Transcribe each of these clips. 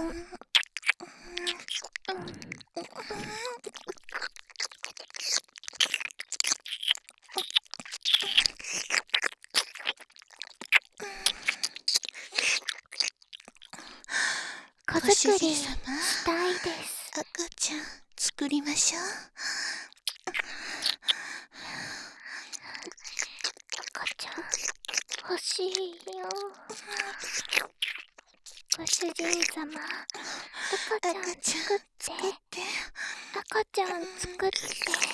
子作りしたいです。 赤ちゃん作りましょう。 赤ちゃん欲しいよ。ご主人様、赤ちゃん作って。赤ちゃん作って。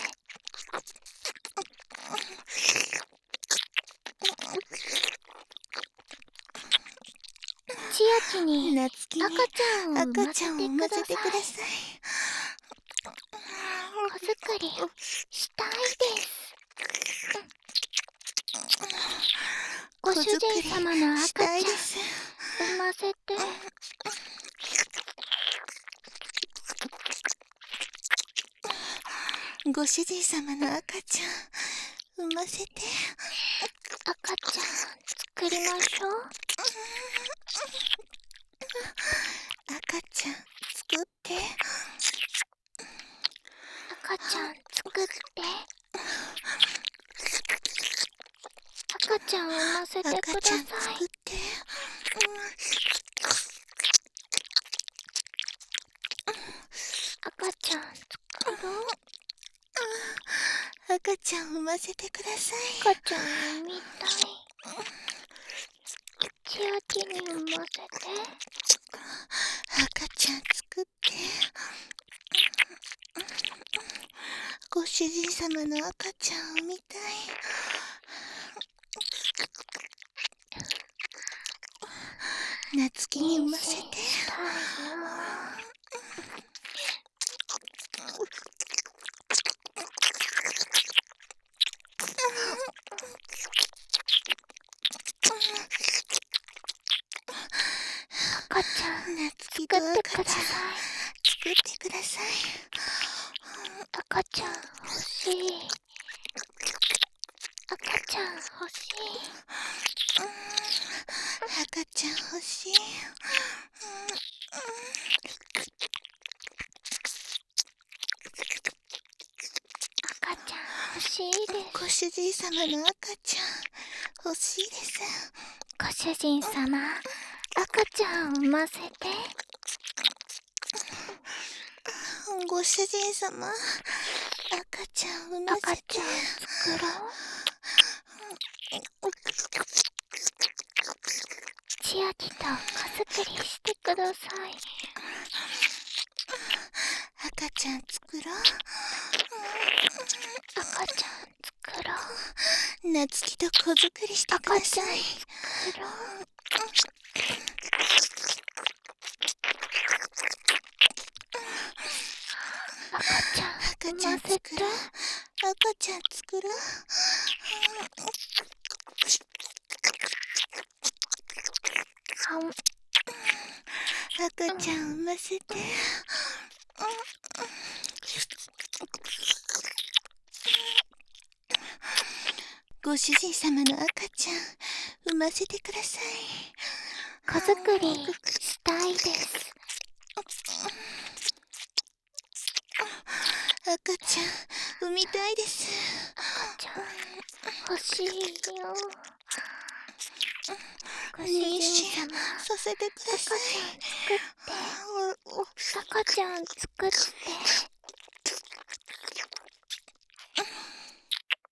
千秋に赤ちゃんを産ませてください。子作りしたいです。ご主人様の赤ちゃん産ませて。 ご主人様の赤ちゃん産ませて。 赤ちゃん作りましょう。 赤ちゃん作って。 赤ちゃん作って。赤ちゃん産ませてください。 赤ちゃん作って。 赤ちゃん作ろう。 赤ちゃん産ませてください。 赤ちゃん産みたい。千秋に産ませて。 赤ちゃん作って。ご主人様の赤ちゃん産みたい。夏希に産ませて。 赤ちゃん夏希作っと赤ちゃんてください。 作ってください。 赤ちゃん欲しい。赤ちゃん欲しい。 赤ちゃん欲しい。 赤ちゃん欲しいです。 ご主人様の赤ちゃん欲しいです。 ご主人様、赤ちゃん産ませて。 ご主人様、赤ちゃん産ませて。 赤ちゃん作ろう。千秋と子作りしてください。 赤ちゃん作ろう。 赤ちゃん作ろう。 夏希と子作りしてください。 作ろう。赤ちゃん赤ちゃん作ろう。赤ちゃん作ろう。赤ちゃん産ませて。ご主人様の赤ちゃん産ませてください。 子作りしたいです。 赤ちゃん産みたいです。 赤ちゃん欲しいよ。ご主妊人娠様、 させてください。 赤ちゃん作って。